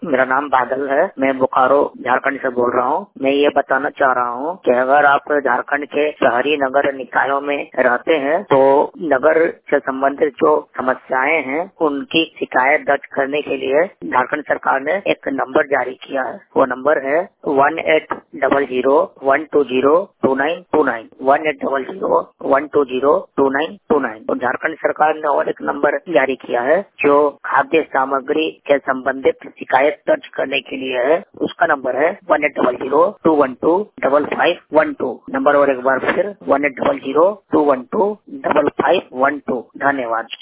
मेरा नाम बादल है। मैं बोकारो झारखंड से बोल रहा हूँ। मैं ये बताना चाह रहा हूँ कि अगर आप झारखंड के शहरी नगर निकायों में रहते हैं तो नगर से संबंधित जो समस्याएं हैं उनकी शिकायत दर्ज करने के लिए झारखंड सरकार ने एक नंबर जारी किया है। वो नंबर है 1800-120-2929 1800-120-2929। और झारखंड सरकार ने और एक नंबर जारी किया है जो खाद्य सामग्री के संबंधित शिकायत दर्ज करने के लिए है। उसका नंबर है 1800-212-5512। नंबर और एक बार फिर 1800-212-5512। धन्यवाद।